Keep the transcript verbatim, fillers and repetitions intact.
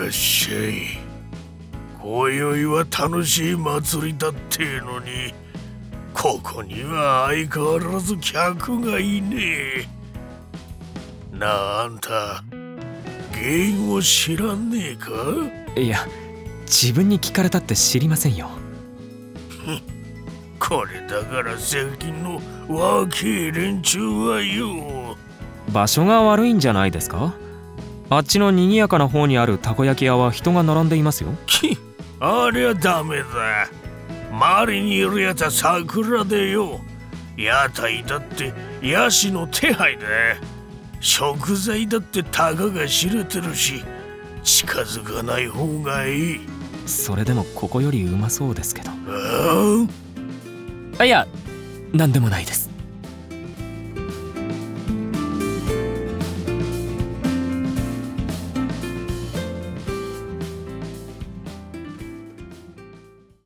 らっしゃい。今宵は楽しい祭りだってのに、ここには相変わらず客がいねえ。なあ、あんた原因を知らねえか？ いや、自分に聞かれたって知りませんよ。 これだから最近の若い連中はよ。 場所が悪いんじゃないですか？あっちの賑やかな方にあるたこ焼き屋は人が並んでいますよ。 きあれはダメだ。周りにいるやつは桜でよ。屋台だってヤシの手配だ。食材だってたかが知れてるし、近づかない方がいい。 それでもここよりうまそうですけど。 ああ、 あ、いや、なんでもないです。